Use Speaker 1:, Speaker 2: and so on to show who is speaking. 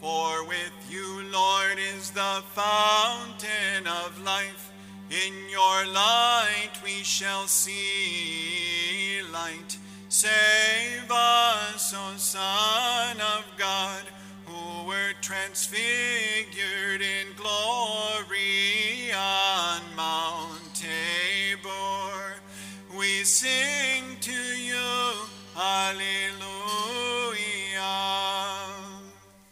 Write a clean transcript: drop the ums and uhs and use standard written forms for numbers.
Speaker 1: For with you, Lord, is the fountain of life. In your light we shall see light. Save us, O Son of God, who were transfigured in glory on Mount Tabor. We sing